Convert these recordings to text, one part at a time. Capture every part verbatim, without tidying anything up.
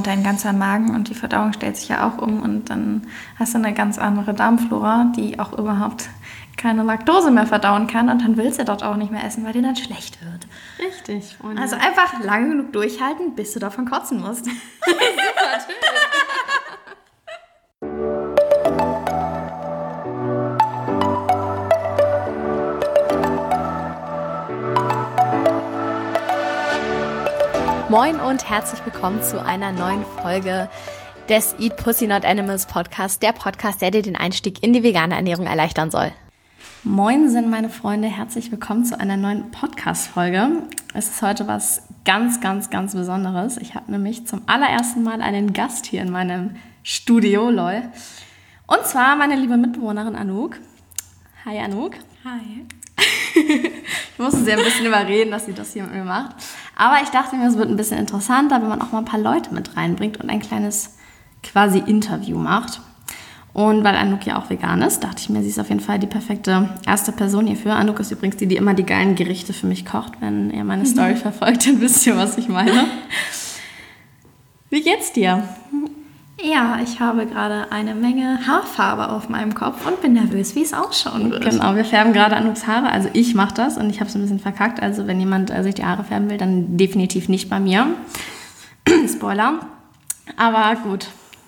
Dein ganzer Magen und die Verdauung stellt sich ja auch um und dann hast du eine ganz andere Darmflora, die auch überhaupt keine Laktose mehr verdauen kann und dann willst du dort auch nicht mehr essen, weil dir dann schlecht wird. Richtig. Und also einfach lange genug durchhalten, bis du davon kotzen musst. Super, Moin und herzlich willkommen zu einer neuen Folge des Eat Pussy Not Animals Podcast, der Podcast, der dir den Einstieg in die vegane Ernährung erleichtern soll. Moin sind meine Freunde, herzlich willkommen zu einer neuen Podcast-Folge. Es ist heute was ganz, ganz, ganz Besonderes. Ich habe nämlich zum allerersten Mal einen Gast hier in meinem Studio, lol. Und zwar meine liebe Mitbewohnerin Anouk. Hi Anouk. Hi. Ich musste sie ein bisschen überreden, dass sie das hier mit mir macht. Aber ich dachte mir, es wird ein bisschen interessanter, wenn man auch mal ein paar Leute mit reinbringt und ein kleines quasi Interview macht. Und weil Anouk ja auch vegan ist, dachte ich mir, sie ist auf jeden Fall die perfekte erste Person hierfür. Anouk ist übrigens die, die immer die geilen Gerichte für mich kocht. Wenn ihr meine Story verfolgt, dann wisst ihr, was ich meine. Wie geht's dir? Ja, ich habe gerade eine Menge Haarfarbe auf meinem Kopf und bin nervös, wie es ausschauen wird. Genau, wir färben gerade Anouks Haare. Also ich mache das und ich habe es ein bisschen verkackt. Also wenn jemand äh, sich die Haare färben will, dann definitiv nicht bei mir. Spoiler. Aber gut,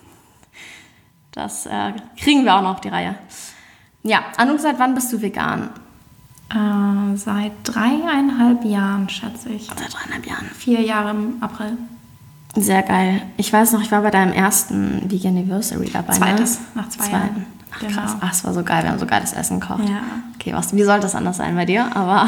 das äh, kriegen wir auch noch auf die Reihe. Ja, Anouk, seit wann bist du vegan? Äh, seit dreieinhalb Jahren, schätze ich. Seit dreieinhalb Jahren. Vier Jahre im April. Sehr geil. Ich weiß noch, ich war bei deinem ersten Veganiversary dabei. Zweites, ne? nach zwei Zweiten. Jahren. Ach, Genau. krass. Ach, es war so geil. Wir haben so geiles Essen gekocht. Ja. Okay, was, wie sollte das anders sein bei dir? Aber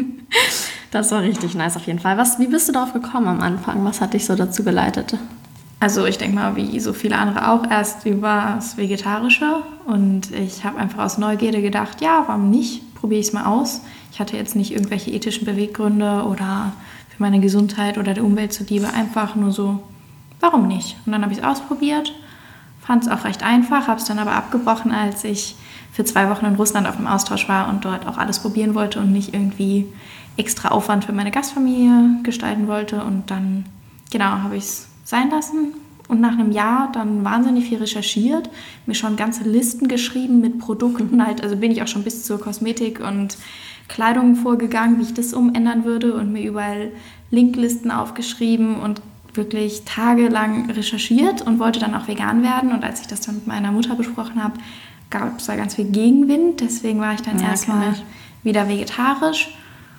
das war richtig nice auf jeden Fall. Was, wie bist du darauf gekommen am Anfang? Was hat dich so dazu geleitet? Also ich denke mal, wie so viele andere auch, erst über das Vegetarische. Und ich habe einfach aus Neugierde gedacht, ja, warum nicht? Probiere ich es mal aus. Ich hatte jetzt nicht irgendwelche ethischen Beweggründe oder für meine Gesundheit oder der Umwelt zuliebe. Einfach nur so, warum nicht? Und dann habe ich es ausprobiert, fand es auch recht einfach, habe es dann aber abgebrochen, als ich für zwei Wochen in Russland auf dem Austausch war und dort auch alles probieren wollte und nicht irgendwie extra Aufwand für meine Gastfamilie gestalten wollte. Und dann, genau, habe ich es sein lassen und nach einem Jahr dann wahnsinnig viel recherchiert, mir schon ganze Listen geschrieben mit Produkten, halt, also bin ich auch schon bis zur Kosmetik und Kleidung vorgegangen, wie ich das umändern würde und mir überall Linklisten aufgeschrieben und wirklich tagelang recherchiert und wollte dann auch vegan werden. Und als ich das dann mit meiner Mutter besprochen habe, gab es da ganz viel Gegenwind. Deswegen war ich dann ja, erstmal wieder vegetarisch.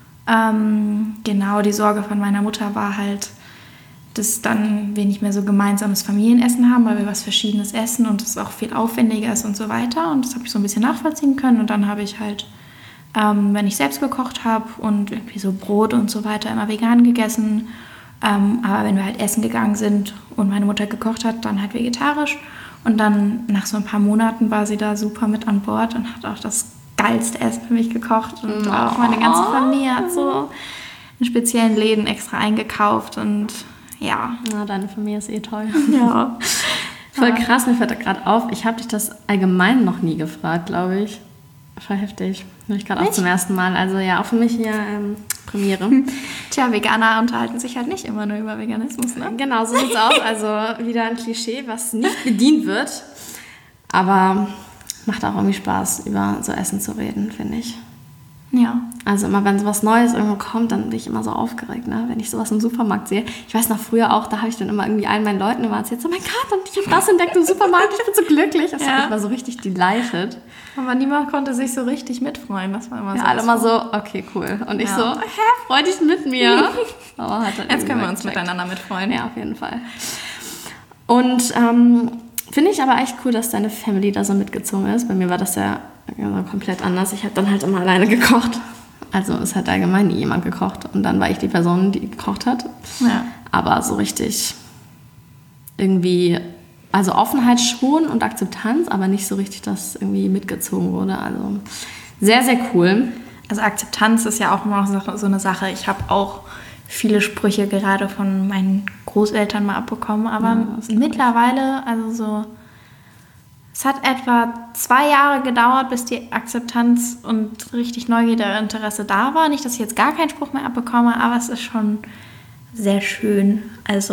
Ähm, genau, die Sorge von meiner Mutter war halt, dass dann wir nicht mehr so gemeinsames Familienessen haben, weil wir was Verschiedenes essen und es auch viel aufwendiger ist und so weiter. Und das habe ich so ein bisschen nachvollziehen können. Und dann habe ich halt, ähm, wenn ich selbst gekocht habe und irgendwie so Brot und so weiter, immer vegan gegessen. Ähm, aber wenn wir halt essen gegangen sind und meine Mutter gekocht hat, dann halt vegetarisch. Und dann nach so ein paar Monaten war sie da super mit an Bord und hat auch das geilste Essen für mich gekocht. Und oh. auch meine ganze Familie hat so in speziellen Läden extra eingekauft. Und ja. Na, deine Familie ist eh toll. Ja. Voll krass, mir fällt da gerade auf. Ich habe dich das allgemein noch nie gefragt, glaube ich. Voll heftig. Höre ich gerade auch zum ersten Mal. Also ja, auch für mich hier ähm, Premiere. Tja, Veganer unterhalten sich halt nicht immer nur über Veganismus, ne? Genau, so sieht's aus. Also wieder ein Klischee, was nicht bedient wird. Aber macht auch irgendwie Spaß, über so Essen zu reden, finde ich. Ja. Also immer, wenn sowas Neues irgendwo kommt, dann bin ich immer so aufgeregt, ne? Wenn ich sowas im Supermarkt sehe. Ich weiß noch früher auch, da habe ich dann immer irgendwie allen meinen Leuten immer erzählt, so mein Gott, und ich habe das entdeckt im Supermarkt, ich bin so glücklich. Das ja. hat mich immer so richtig delighted. Aber niemand konnte sich so richtig mitfreuen. Das war immer ja, so. alle immer so, okay, cool. Und ich ja. so, hä, freu dich mit mir. Aber hat dann Jetzt können wir uns gecheckt. miteinander mitfreuen. Ja, auf jeden Fall. Und ähm, finde ich aber echt cool, dass deine Family da so mitgezogen ist. Bei mir war das ja, ja komplett anders. Ich habe dann halt immer alleine gekocht. Also es hat allgemein nie jemand gekocht. Und dann war ich die Person, die gekocht hat. Ja. Aber so richtig irgendwie, also Offenheit schon und Akzeptanz, aber nicht so richtig, dass irgendwie mitgezogen wurde. Also sehr, sehr cool. Also Akzeptanz ist ja auch immer so eine Sache. Ich habe auch viele Sprüche gerade von meinen Großeltern mal abbekommen. Aber ja, mittlerweile, also so... Es hat etwa zwei Jahre gedauert, bis die Akzeptanz und richtig Neugierde und Interesse da war. Nicht, dass ich jetzt gar keinen Spruch mehr abbekomme, aber es ist schon sehr schön. Also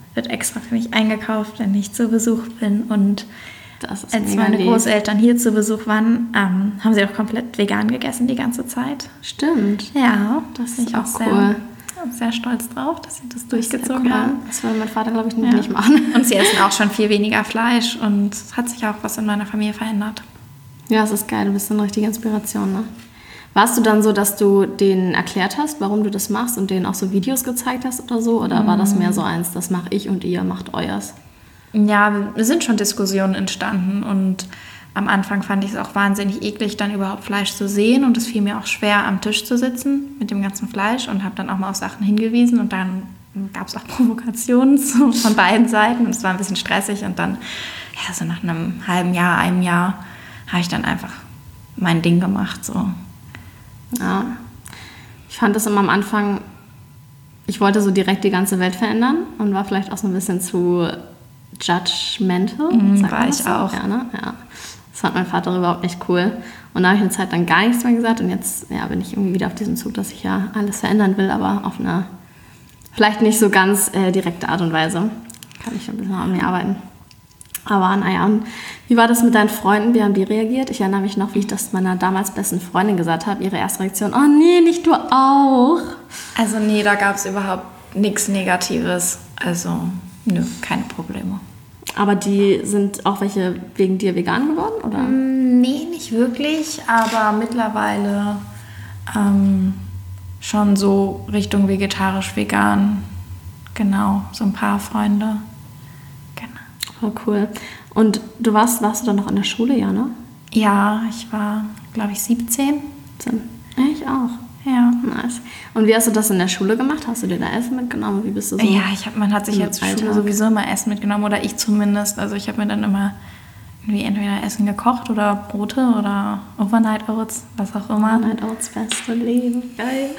wird extra für mich eingekauft, wenn ich zu Besuch bin. Und das ist als meine lieb. Großeltern hier zu Besuch waren, ähm, haben sie auch komplett vegan gegessen die ganze Zeit. Stimmt. Ja, das ist auch sehr, cool. sehr stolz drauf, dass sie das, das durchgezogen cool. haben. Das würde mein Vater, glaube ich, ja. nicht machen. Und sie essen auch schon viel weniger Fleisch und es hat sich auch was in meiner Familie verändert. Ja, es ist geil, du bist eine richtige Inspiration, ne? Warst du dann so, dass du denen erklärt hast, warum du das machst und denen auch so Videos gezeigt hast oder so? Oder mm. war das mehr so eins, das mache ich und ihr macht euers? Ja, es sind schon Diskussionen entstanden und am Anfang fand ich es auch wahnsinnig eklig, dann überhaupt Fleisch zu sehen und es fiel mir auch schwer, am Tisch zu sitzen mit dem ganzen Fleisch und habe dann auch mal auf Sachen hingewiesen und dann gab es auch Provokationen so von beiden Seiten und es war ein bisschen stressig und dann, ja, so nach einem halben Jahr, einem Jahr habe ich dann einfach mein Ding gemacht, so. Ja, ich fand das immer am Anfang, ich wollte so direkt die ganze Welt verändern und war vielleicht auch so ein bisschen zu judgmental. Mhm, war ich so? auch. Ja, ne? Ja. Das fand mein Vater überhaupt nicht cool. Und da habe ich eine Zeit dann gar nichts mehr gesagt und jetzt ja, bin ich irgendwie wieder auf diesem Zug, dass ich ja alles verändern will, aber auf eine vielleicht nicht so ganz äh, direkte Art und Weise. Kann ich ein bisschen an mir arbeiten. Aber naja, und wie war das mit deinen Freunden? Wie haben die reagiert? Ich erinnere mich noch, wie ich das meiner damals besten Freundin gesagt habe. Ihre erste Reaktion, oh nee, nicht du auch. Also nee, da gab es überhaupt nichts Negatives. Also nö, keine Probleme. Aber die sind auch welche wegen dir vegan geworden, oder? Nee, nicht wirklich. Aber mittlerweile ähm, schon so Richtung vegetarisch-vegan. Genau, so ein paar Freunde. Oh, cool. Und du warst, warst du dann noch in der Schule, ja, ne? Ja, ich war, glaube ich, siebzehn. Ja, ich auch. Ja. Nice. Und wie hast du das in der Schule gemacht? Hast du dir da Essen mitgenommen? Wie bist du so? Ja, ich hab, man hat sich jetzt in der Schule sowieso immer Essen mitgenommen, oder ich zumindest. Also ich habe mir dann immer irgendwie entweder Essen gekocht oder Brote oder Overnight Oats, was auch immer. Overnight Oats, beste Leben. Geil.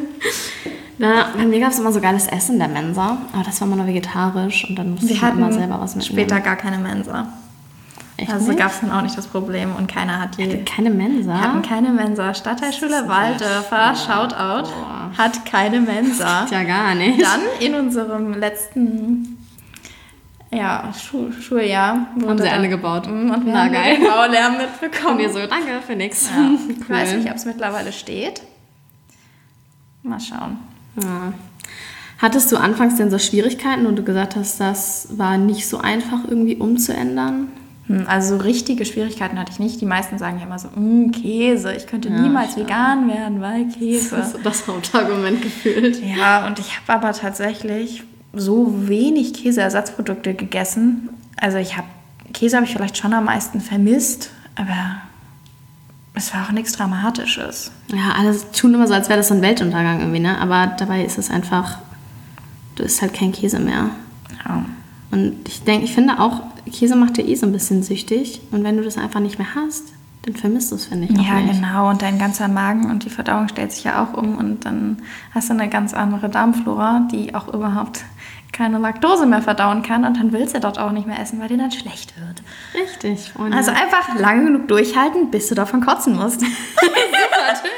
Na, bei mir gab es immer so geiles Essen in der Mensa, aber das war immer nur vegetarisch und dann musste Wir ich immer selber was mitnehmen. Später gar keine Mensa. Echt also nicht? Gab es dann auch nicht das Problem und keiner hat die... Hatte keine Mensa? Wir hatten keine Mensa. Stadtteilschule Walddörfer, Shoutout, Boah. hat keine Mensa. Ja, gar nicht. Dann in unserem letzten ja, Schu- Schuljahr haben sie eine gebaut. Und wir Na, haben geil. den Baulärm mitbekommen. Und wir so, danke für nichts. Ja. Cool. Ich weiß nicht, ob es mittlerweile steht. Mal schauen. Ja. Hattest du anfangs denn so Schwierigkeiten und du gesagt hast, das war nicht so einfach irgendwie umzuändern? Also so richtige Schwierigkeiten hatte ich nicht. Die meisten sagen ja immer so, Käse, ich könnte ja, niemals ja. vegan werden, weil Käse. Das ist das Hauptargument gefühlt. Ja, und ich habe aber tatsächlich so wenig Käseersatzprodukte gegessen. Also ich habe, Käse habe ich vielleicht schon am meisten vermisst, aber es war auch nichts Dramatisches. Ja, alle tun immer so, als wäre das so ein Weltuntergang irgendwie, ne? Aber dabei ist es einfach, du isst halt kein Käse mehr. Ja. Und ich denke, ich finde auch, Käse macht dir eh so ein bisschen süchtig. Und wenn du das einfach nicht mehr hast, dann vermisst du es, finde ich auch Ja, nicht. genau. Und dein ganzer Magen und die Verdauung stellt sich ja auch um. Und dann hast du eine ganz andere Darmflora, die auch überhaupt keine Laktose mehr verdauen kann. Und dann willst du dort auch nicht mehr essen, weil dir dann schlecht wird. Richtig, Freunde. Also einfach lange genug durchhalten, bis du davon kotzen musst. Super Tipp.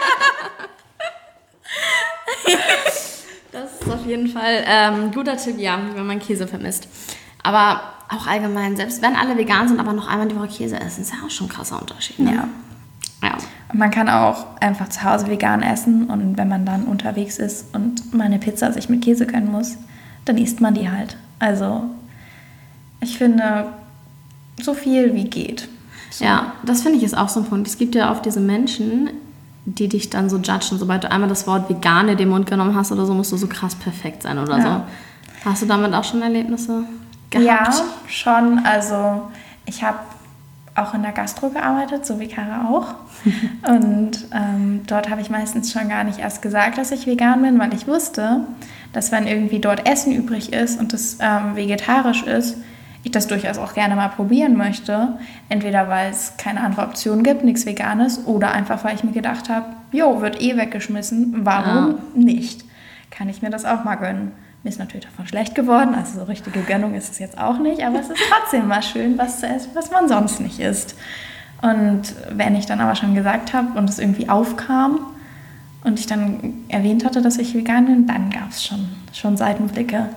Das ist auf jeden Fall ein ähm, guter Tipp, ja, wenn man Käse vermisst. Aber auch allgemein, selbst wenn alle vegan sind, aber noch einmal die Woche Käse essen, ist ja auch schon ein krasser Unterschied. Ne? Ja. ja. Und man kann auch einfach zu Hause vegan essen und wenn man dann unterwegs ist und mal eine Pizza sich mit Käse gönnen muss, dann isst man die halt. Also ich finde, so viel wie geht. So. Ja, das finde ich ist auch so ein Punkt. Es gibt ja oft diese Menschen, die dich dann so judgen. Sobald du einmal das Wort vegan in den Mund genommen hast oder so, musst du so krass perfekt sein oder ja. so. Hast du damit auch schon Erlebnisse gehabt? Ja, schon. Also ich habe auch in der Gastro gearbeitet, so wie Kara auch. Und ähm, dort habe ich meistens schon gar nicht erst gesagt, dass ich vegan bin, weil ich wusste, dass wenn irgendwie dort Essen übrig ist und das ähm, vegetarisch ist, ich das durchaus auch gerne mal probieren möchte. Entweder weil es keine andere Option gibt, nichts Veganes, oder einfach weil ich mir gedacht habe, jo, wird eh weggeschmissen, warum ja. nicht? Kann ich mir das auch mal gönnen. Mir ist natürlich davon schlecht geworden, also so richtige Gönnung ist es jetzt auch nicht, aber es ist trotzdem mal schön, was zu essen, was man sonst nicht isst. Und wenn ich dann aber schon gesagt habe und es irgendwie aufkam und ich dann erwähnt hatte, dass ich vegan bin, dann gab es schon, schon Seitenblicke.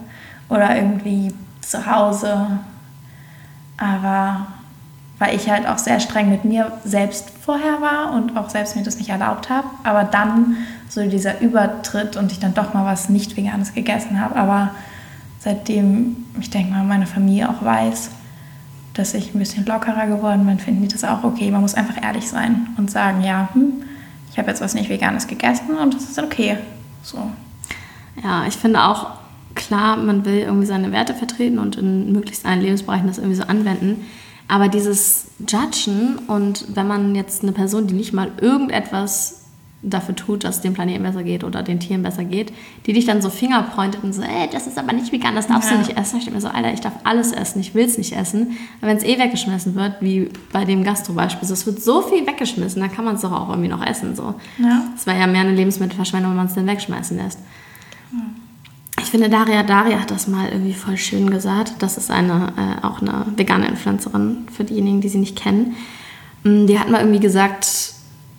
oder irgendwie zu Hause. Aber weil ich halt auch sehr streng mit mir selbst vorher war und auch selbst mir das nicht erlaubt habe. Aber dann so dieser Übertritt und ich dann doch mal was Nicht-Veganes gegessen habe. Aber seitdem, ich denke mal, meine Familie auch weiß, dass ich ein bisschen lockerer geworden bin, finden die das auch okay. Man muss einfach ehrlich sein und sagen, ja, hm, ich habe jetzt was Nicht-Veganes gegessen und das ist okay. So. Ja, ich finde auch, klar, man will irgendwie seine Werte vertreten und in möglichst allen Lebensbereichen das irgendwie so anwenden. Aber dieses Judgen und wenn man jetzt eine Person, die nicht mal irgendetwas dafür tut, dass es dem Planeten besser geht oder den Tieren besser geht, die dich dann so fingerpointet und so, ey, das ist aber nicht vegan, das darfst ja. du nicht essen. Ich denke mir so, Alter, ich darf alles essen, ich will es nicht essen. Aber wenn es eh weggeschmissen wird, wie bei dem Gastro-Beispiel, so, es wird so viel weggeschmissen, dann kann man es doch auch irgendwie noch essen. So. Ja. Das wäre ja mehr eine Lebensmittelverschwendung, wenn man es dann wegschmeißen lässt. Hm. Ich finde, Daria Daria hat das mal irgendwie voll schön gesagt. Das ist eine, äh, auch eine vegane Influencerin, für diejenigen, die sie nicht kennen. Die hat mal irgendwie gesagt,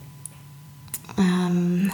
ähm,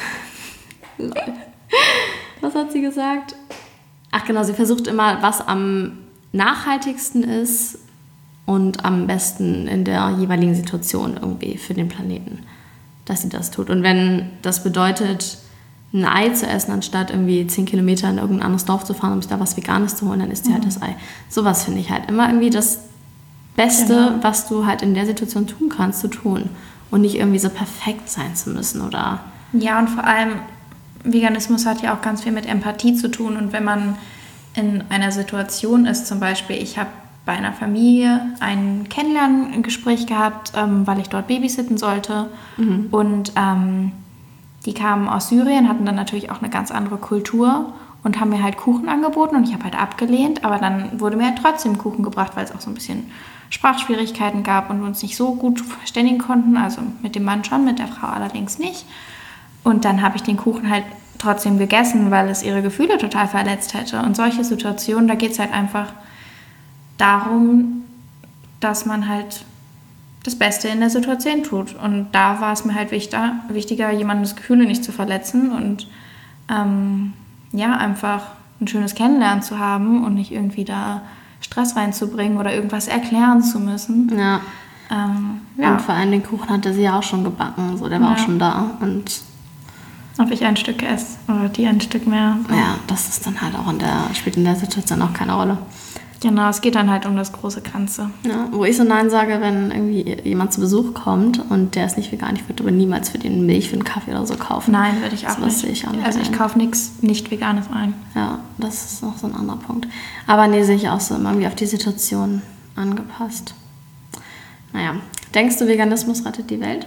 was hat sie gesagt? Ach genau, sie versucht immer, was am nachhaltigsten ist und am besten in der jeweiligen Situation irgendwie für den Planeten, dass sie das tut. Und wenn das bedeutet, ein Ei zu essen, anstatt irgendwie zehn Kilometer in irgendein anderes Dorf zu fahren, um sich da was Veganes zu holen, dann isst sie mhm. halt das Ei. Sowas finde ich halt immer irgendwie das Beste, genau. was du halt in der Situation tun kannst, zu tun. Und nicht irgendwie so perfekt sein zu müssen, oder? Ja, und vor allem, Veganismus hat ja auch ganz viel mit Empathie zu tun. Und wenn man in einer Situation ist, zum Beispiel, ich habe bei einer Familie ein Kennenlerngespräch gehabt, ähm, weil ich dort babysitten sollte. Mhm. Und ähm, die kamen aus Syrien, hatten dann natürlich auch eine ganz andere Kultur und haben mir halt Kuchen angeboten und ich habe halt abgelehnt, aber dann wurde mir halt trotzdem Kuchen gebracht, weil es auch so ein bisschen Sprachschwierigkeiten gab und wir uns nicht so gut verständigen konnten, also mit dem Mann schon, mit der Frau allerdings nicht. Und dann habe ich den Kuchen halt trotzdem gegessen, weil es ihre Gefühle total verletzt hätte. Und solche Situationen, da geht es halt einfach darum, dass man halt das Beste in der Situation tut. Und da war es mir halt wichtiger, wichtiger jemandes Gefühle nicht zu verletzen und ähm, ja, einfach ein schönes Kennenlernen zu haben und nicht irgendwie da Stress reinzubringen oder irgendwas erklären zu müssen. Ja. Ähm, ja. Und vor allem den Kuchen hatte sie ja auch schon gebacken, so der war ja. auch schon da. Und ob ich ein Stück esse oder die ein Stück mehr. Ja, das ist dann halt auch in der, spielt in der Situation auch keine Rolle. Genau, es geht dann halt um das große Ganze. Ja, wo ich so Nein sage, wenn irgendwie jemand zu Besuch kommt und der ist nicht vegan, ich würde aber niemals für den Milch für einen Kaffee oder so kaufen. Nein, würde ich auch so, nicht. Ich auch nicht. Also ich kaufe nichts nicht Veganes ein. Ja, das ist noch so ein anderer Punkt. Aber nee, sehe ich auch so irgendwie auf die Situation angepasst. Naja, denkst du, Veganismus rettet die Welt?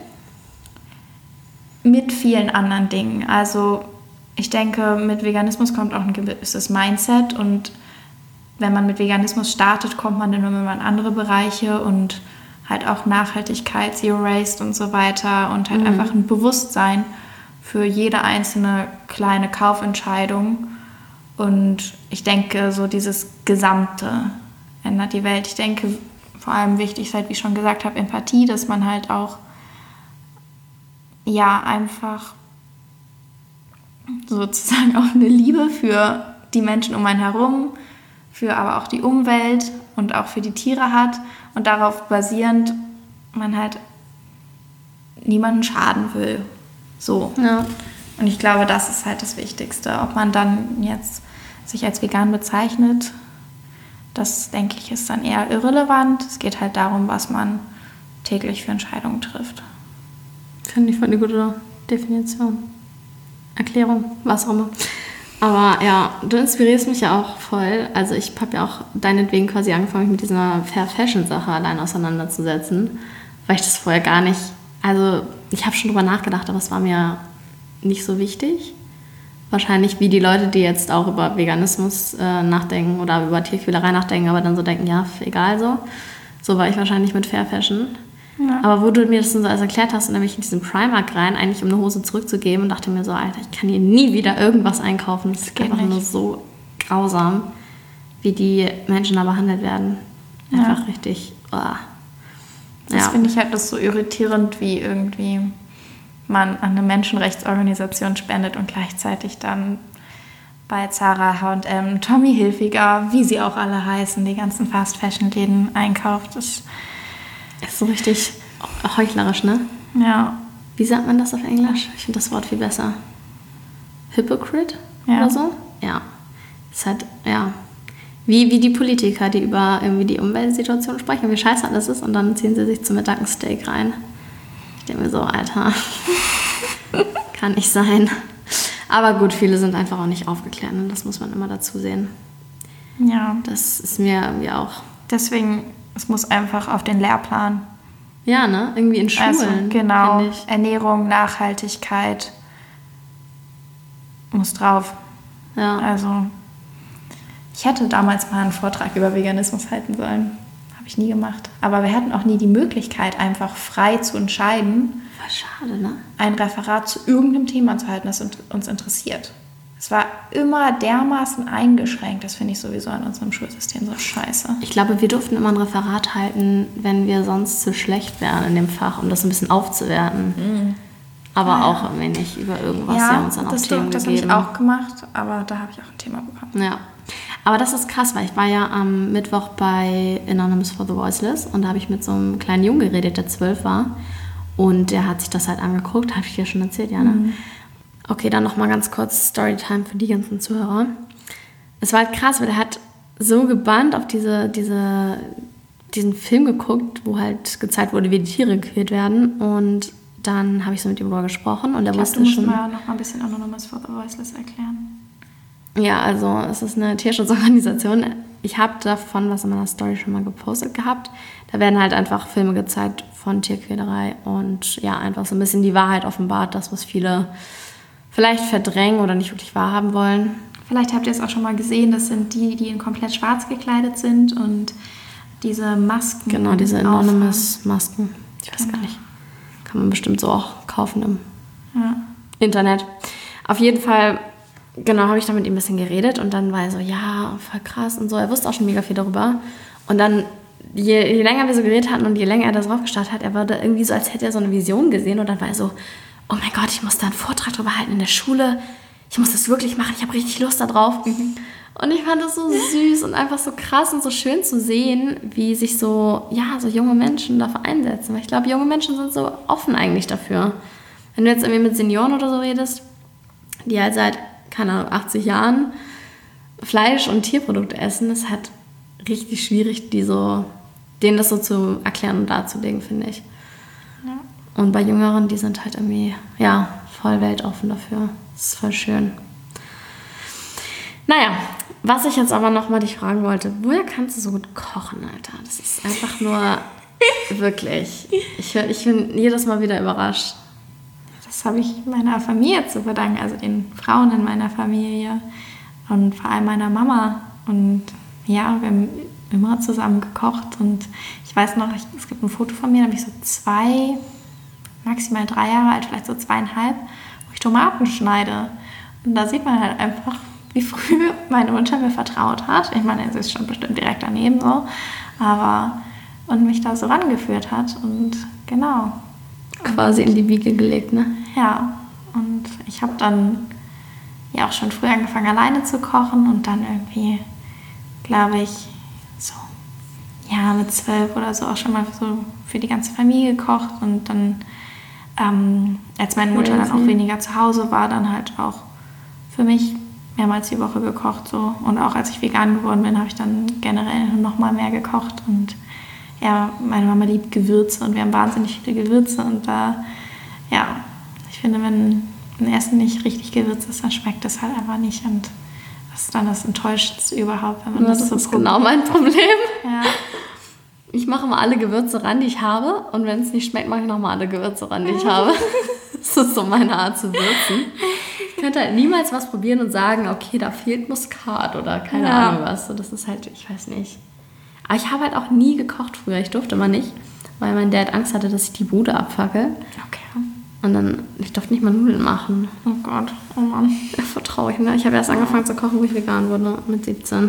Mit vielen anderen Dingen. Also ich denke, mit Veganismus kommt auch ein gewisses Mindset und wenn man mit Veganismus startet, kommt man dann immer in andere Bereiche und halt auch Nachhaltigkeit, Zero Waste und so weiter und halt mhm. einfach ein Bewusstsein für jede einzelne kleine Kaufentscheidung. Und ich denke, so dieses Gesamte ändert die Welt. Ich denke, vor allem wichtig ist halt, wie ich schon gesagt habe, Empathie, dass man halt auch ja einfach sozusagen auch eine Liebe für die Menschen um einen herum, für aber auch die Umwelt und auch für die Tiere hat und darauf basierend man halt niemanden schaden will. So. Ja. Und ich glaube, das ist halt das Wichtigste. Ob man dann jetzt sich als vegan bezeichnet, das, denke ich, ist dann eher irrelevant. Es geht halt darum, was man täglich für Entscheidungen trifft. Finde ich voll eine gute Definition. Erklärung, was auch immer. Aber ja, du inspirierst mich ja auch voll. Also ich habe ja auch deinetwegen quasi angefangen, mich mit dieser Fair-Fashion-Sache allein auseinanderzusetzen, weil ich das vorher gar nicht... Also ich habe schon drüber nachgedacht, aber es war mir nicht so wichtig. Wahrscheinlich wie die Leute, die jetzt auch über Veganismus äh, nachdenken oder über Tierquälerei nachdenken, aber dann so denken, ja, egal so. So war ich wahrscheinlich mit Fair Fashion. Ja. Aber wo du mir das dann so alles erklärt hast, und dann bin ich in diesen Primark rein, eigentlich um eine Hose zurückzugeben und dachte mir so, Alter, ich kann hier nie wieder irgendwas einkaufen. Das ist einfach nicht. Nur so grausam, wie die Menschen da behandelt werden. Einfach ja. richtig, oh. Das ja. finde ich halt das so irritierend, wie irgendwie man an eine Menschenrechtsorganisation spendet und gleichzeitig dann bei Zara, H und M, Tommy Hilfiger, wie sie auch alle heißen, die ganzen Fast-Fashion-Läden einkauft. Das ist so richtig heuchlerisch, ne? Ja. Wie sagt man das auf Englisch? Ich finde das Wort viel besser. Hypocrite ja. oder so? Ja. Ist halt, ja, wie, wie die Politiker, die über irgendwie die Umweltsituation sprechen, wie scheiße alles ist und dann ziehen sie sich zum Mittag ein Steak rein. Ich denke mir so, Alter, kann nicht sein. Aber gut, viele sind einfach auch nicht aufgeklärt und das muss man immer dazu sehen. Ja. Das ist mir irgendwie auch... Deswegen, es muss einfach auf den Lehrplan. Ja, ne? Irgendwie in Schulen. Also, genau. Ernährung, Nachhaltigkeit muss drauf. Ja. Also, ich hätte damals mal einen Vortrag über Veganismus halten sollen. Habe ich nie gemacht. Aber wir hatten auch nie die Möglichkeit, einfach frei zu entscheiden, war schade, ne? ein Referat zu irgendeinem Thema zu halten, das uns interessiert. Es war immer dermaßen eingeschränkt. Das finde ich sowieso an unserem Schulsystem so scheiße. Ich glaube, wir durften immer ein Referat halten, wenn wir sonst zu schlecht wären in dem Fach, um das ein bisschen aufzuwerten. Mhm. Aber ja. auch ein wenig über irgendwas. Ja, Sie haben uns dann auch das, Themen das gegeben. habe ich auch gemacht, aber da habe ich auch ein Thema bekommen. Ja. Aber das ist krass, weil ich war ja am Mittwoch bei Anonymous for the Voiceless und da habe ich mit so einem kleinen Jungen geredet, der zwölf war. Und der hat sich das halt angeguckt, habe ich dir schon erzählt, ja, ne? Mhm. Okay, dann nochmal ganz kurz Storytime für die ganzen Zuhörer. Es war halt krass, weil der hat so gebannt auf diese, diese, diesen Film geguckt, wo halt gezeigt wurde, wie die Tiere gequält werden. Und dann habe ich so mit ihm darüber gesprochen und er ich glaub, wusste du musst schon... mal noch mal ein bisschen Anonymous for the Voiceless erklären. Ja, also es ist eine Tierschutzorganisation. Ich habe davon was in meiner Story schon mal gepostet gehabt. Da werden halt einfach Filme gezeigt von Tierquälerei und ja, einfach so ein bisschen die Wahrheit offenbart, das, was viele vielleicht verdrängen oder nicht wirklich wahrhaben wollen. Vielleicht habt ihr es auch schon mal gesehen, das sind die, die in komplett schwarz gekleidet sind und diese Masken. Genau, diese Anonymous-Masken. Ich weiß genau. gar nicht. Kann man bestimmt so auch kaufen im ja. Internet. Auf jeden Fall, genau, habe ich da mit ihm ein bisschen geredet und dann war er so, ja, voll krass und so. Er wusste auch schon mega viel darüber. Und dann, je, je länger wir so geredet hatten und je länger er da drauf gestartet hat, er war da irgendwie so, als hätte er so eine Vision gesehen und dann war er so, oh mein Gott, ich muss da einen Vortrag drüber halten in der Schule. Ich muss das wirklich machen, ich habe richtig Lust da drauf. Mhm. Und ich fand das so süß und einfach so krass und so schön zu sehen, wie sich so, ja, so junge Menschen dafür einsetzen. Weil ich glaube, junge Menschen sind so offen eigentlich dafür. Wenn du jetzt irgendwie mit Senioren oder so redest, die halt seit, keine Ahnung, achtzig Jahren Fleisch- und Tierprodukte essen, ist halt richtig schwierig, die so, denen das so zu erklären und darzulegen, finde ich. Ja. Und bei Jüngeren, die sind halt irgendwie, ja, voll weltoffen dafür. Das ist voll schön. Naja, was ich jetzt aber nochmal dich fragen wollte, woher kannst du so gut kochen, Alter? Das ist einfach nur, wirklich, ich, ich bin jedes Mal wieder überrascht. Das habe ich meiner Familie zu verdanken, also den Frauen in meiner Familie und vor allem meiner Mama. Und ja, wir haben immer zusammen gekocht und ich weiß noch, ich, es gibt ein Foto von mir, da bin ich so zwei, maximal drei Jahre alt, vielleicht so zweieinhalb, wo ich Tomaten schneide. Und da sieht man halt einfach, wie früh meine Mutter mir vertraut hat. Ich meine, sie ist schon bestimmt direkt daneben so, aber und mich da so rangeführt hat und genau. Quasi in die Wiege gelegt, ne? Ja, und ich habe dann ja auch schon früh angefangen, alleine zu kochen und dann irgendwie, glaube ich, so, ja, mit zwölf oder so auch schon mal so für die ganze Familie gekocht und dann, ähm, als meine Mutter dann auch weniger zu Hause war, dann halt auch für mich mehrmals die Woche gekocht so. Und auch als ich vegan geworden bin, habe ich dann generell noch mal mehr gekocht und ja, meine Mama liebt Gewürze und wir haben wahnsinnig viele Gewürze und da, ja, ich finde, wenn ein Essen nicht richtig gewürzt ist, dann schmeckt es halt einfach nicht und das ist dann das Enttäuschendste überhaupt, wenn man ja, das, das so ist probiert. Genau mein Problem. Ja. Ich mache mal alle Gewürze ran, die ich habe und wenn es nicht schmeckt, mache ich nochmal alle Gewürze ran, die ich habe. Das ist so meine Art zu würzen. Ich könnte halt niemals was probieren und sagen, okay, da fehlt Muskat oder keine ja. Ahnung was. So, das ist halt, ich weiß nicht. Aber ich habe halt auch nie gekocht früher. Ich durfte mal nicht, weil mein Dad Angst hatte, dass ich die Bude abfackel. Okay. Und dann, ich durfte nicht mal Nudeln machen. Oh Gott, oh Mann. Ja, voll traurig, ne? Ich habe erst angefangen zu kochen, wo ich vegan wurde, mit siebzehn.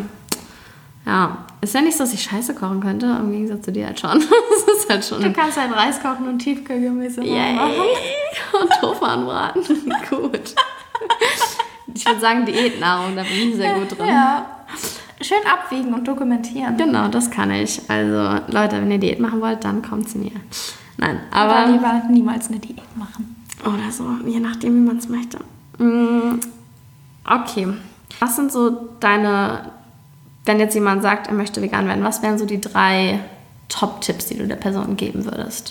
Ja, ist ja nicht so, dass ich Scheiße kochen könnte, im Gegensatz zu dir halt schon. Das ist halt schon. Du kannst halt Reis kochen und Tiefkühlgemüse yeah. machen. Und Tofu anbraten. Gut. Ich würde sagen Diätnahrung, da bin ich sehr gut drin. Ja. Schön abwiegen und dokumentieren. Genau, das kann ich. Also Leute, wenn ihr Diät machen wollt, dann kommt zu mir. Nein, aber... Oder lieber niemals eine Diät machen. Oder so, je nachdem, wie man es möchte. Okay. Was sind so deine... Wenn jetzt jemand sagt, er möchte vegan werden, was wären so die drei Top-Tipps, die du der Person geben würdest?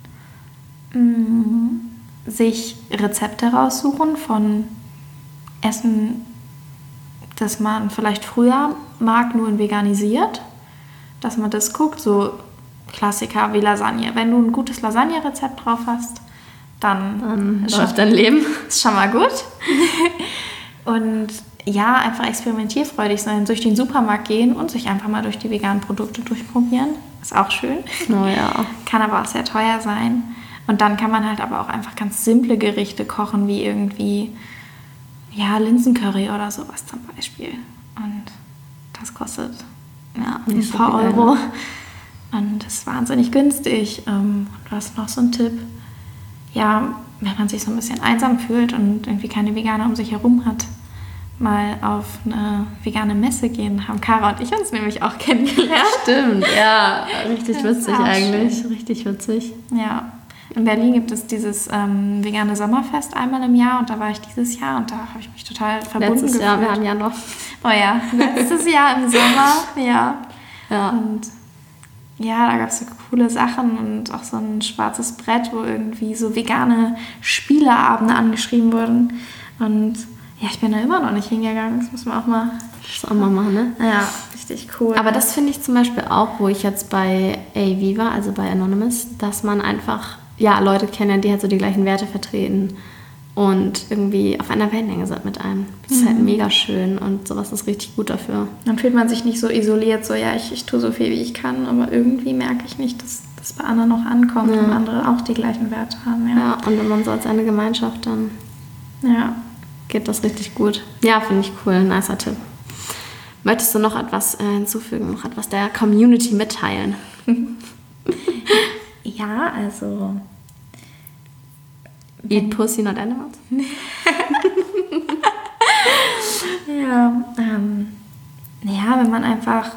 Sich Rezepte raussuchen von Essen, das man vielleicht früher mag, nur in veganisiert. Dass man das guckt, so Klassiker wie Lasagne. Wenn du ein gutes Lasagne-Rezept drauf hast, dann, dann läuft dein Leben. Ist schon mal gut. Und ja, einfach experimentierfreudig sein, durch den Supermarkt gehen und sich einfach mal durch die veganen Produkte durchprobieren. Ist auch schön. Oh ja. Kann aber auch sehr teuer sein. Und dann kann man halt aber auch einfach ganz simple Gerichte kochen, wie irgendwie ja, Linsencurry oder sowas zum Beispiel. Und das kostet ja, ein paar Euro. Und das ist wahnsinnig günstig. Und du hast noch so einen Tipp. Ja, wenn man sich so ein bisschen einsam fühlt und irgendwie keine Veganer um sich herum hat, mal auf eine vegane Messe gehen, haben Kara und ich uns nämlich auch kennengelernt. Stimmt, ja, richtig Das witzig ist auch eigentlich, schön. richtig witzig. Ja, in Berlin gibt es dieses ähm, vegane Sommerfest einmal im Jahr und da war ich dieses Jahr und da habe ich mich total verbunden Letztes gefühlt. Jahr, wir haben ja noch. Oh ja, letztes Jahr im Sommer, ja. Ja. Und ja, da gab es so coole Sachen und auch so ein schwarzes Brett, wo irgendwie so vegane Spieleabende angeschrieben wurden. Und ja, ich bin da immer noch nicht hingegangen. Das muss man auch mal... Das auch mal machen, ne? Ja, richtig cool. Aber das finde ich zum Beispiel auch, wo ich jetzt bei A V war, also bei Anonymous, dass man einfach, ja, Leute kennenlernt, die halt so die gleichen Werte vertreten und irgendwie auf einer Wellenlänge sind mit einem. Das ist Mhm. halt mega schön und sowas ist richtig gut dafür. Dann fühlt man sich nicht so isoliert, so ja, ich, ich tue so viel, wie ich kann, aber irgendwie merke ich nicht, dass das bei anderen noch ankommt Ja. und andere auch die gleichen Werte haben. Ja, Ja, und wenn man so als eine Gemeinschaft, dann ja. geht das richtig gut. Ja, finde ich cool, nicer Tipp. Möchtest du noch etwas äh, hinzufügen, noch etwas der Community mitteilen? Ja, also... Eat Pussy, not animals? Ja, ähm, ja, wenn man einfach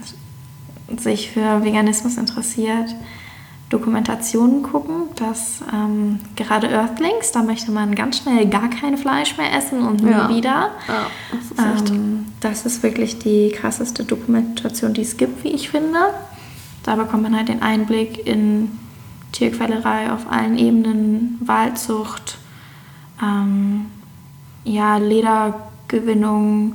sich für Veganismus interessiert, Dokumentationen gucken, dass ähm, gerade Earthlings, da möchte man ganz schnell gar kein Fleisch mehr essen und nie Ja. wieder. Ja, das ist echt. Ähm, das ist wirklich die krasseste Dokumentation, die es gibt, wie ich finde. Da bekommt man halt den Einblick in Tierquälerei auf allen Ebenen, Waldzucht, ähm, ja, Ledergewinnung,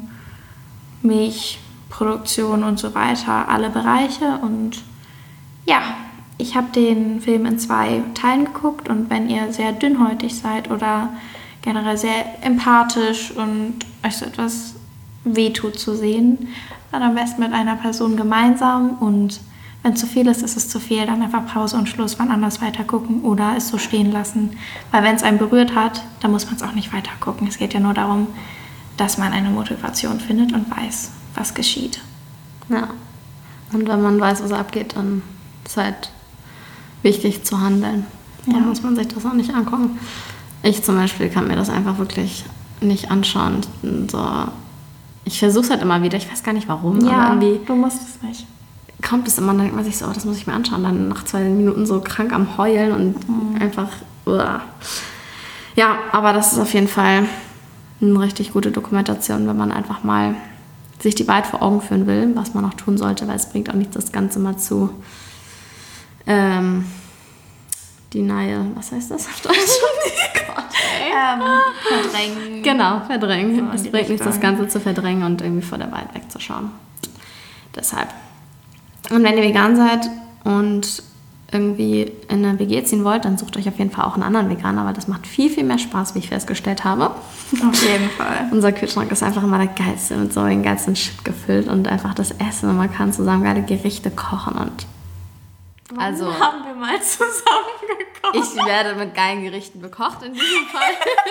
Milchproduktion und so weiter, alle Bereiche. Und ja, ich habe den Film in zwei Teilen geguckt und wenn ihr sehr dünnhäutig seid oder generell sehr empathisch und euch so etwas wehtut zu sehen, dann am besten mit einer Person gemeinsam und wenn zu viel ist, ist es zu viel, dann einfach Pause und Schluss, wann anders weiter gucken oder es so stehen lassen. Weil wenn es einen berührt hat, dann muss man es auch nicht weiter gucken. Es geht ja nur darum, dass man eine Motivation findet und weiß, was geschieht. Ja. Und wenn man weiß, was abgeht, dann ist halt wichtig zu handeln. Dann Ja. muss man sich das auch nicht angucken. Ich zum Beispiel kann mir das einfach wirklich nicht anschauen. So, ich versuche es halt immer wieder, ich weiß gar nicht warum, aber irgendwie du musst es nicht. kommt es immer, dann denkt man sich so, oh, das muss ich mir anschauen. Dann nach zwei Minuten so krank am Heulen und Mhm. einfach, uah. Ja, aber das ist auf jeden Fall eine richtig gute Dokumentation, wenn man einfach mal sich die Wahrheit vor Augen führen will, was man auch tun sollte, weil es bringt auch nichts, das Ganze mal zu ähm, denial, was heißt das auf Deutsch? Gott, ey. Ähm, verdrängen. Genau, verdrängen. So in es die bringt nichts, das Richtung. Ganze zu verdrängen und irgendwie vor der Wahrheit wegzuschauen. Deshalb. Und wenn ihr vegan seid und irgendwie in eine W G ziehen wollt, dann sucht euch auf jeden Fall auch einen anderen Veganer, weil das macht viel, viel mehr Spaß, wie ich festgestellt habe. Auf jeden Fall. Unser Kühlschrank ist einfach immer der geilste, mit so den geilsten Shit gefüllt und einfach das Essen und man kann zusammen geile Gerichte kochen und also haben wir mal zusammen gekocht. ich werde mit geilen Gerichten bekocht in diesem Fall.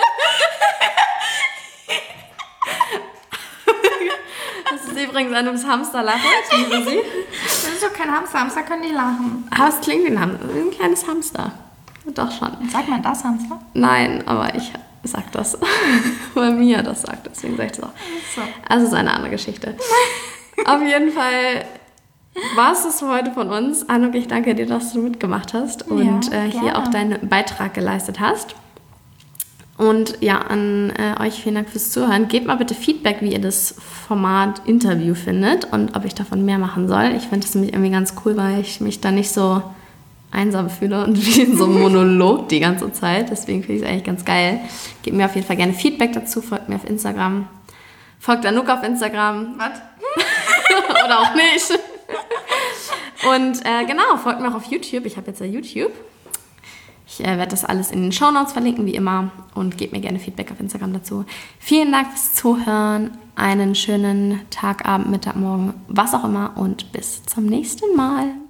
Das ist übrigens eine Hamsterlache, ich liebe sie. Das ist doch kein Hamster. Hamster können nicht lachen. Aber es klingt wie ein, Ham- wie ein kleines Hamster. Doch schon. Sagt man das, Hamster? Nein, aber ich sagt das. Weil Mia das sagt, deswegen sage ich das auch. So. Also es ist eine andere Geschichte. Auf jeden Fall war es das für heute von uns. Anuk, ich danke dir, dass du mitgemacht hast und ja, äh, hier auch deinen Beitrag geleistet hast. Und ja, an äh, euch vielen Dank fürs Zuhören. Gebt mal bitte Feedback, wie ihr das Format Interview findet und ob ich davon mehr machen soll. Ich finde das nämlich irgendwie ganz cool, weil ich mich da nicht so einsam fühle und wie in so einem Monolog die ganze Zeit. Deswegen finde ich es eigentlich ganz geil. Gebt mir auf jeden Fall gerne Feedback dazu. Folgt mir auf Instagram. Folgt Anuk auf Instagram. Was? Oder auch nicht. Und äh, genau, folgt mir auch auf YouTube. Ich habe jetzt ja YouTube. Ich äh, werde das alles in den Shownotes verlinken, wie immer. Und gebt mir gerne Feedback auf Instagram dazu. Vielen Dank fürs Zuhören. Einen schönen Tag, Abend, Mittag, Morgen, was auch immer. Und bis zum nächsten Mal.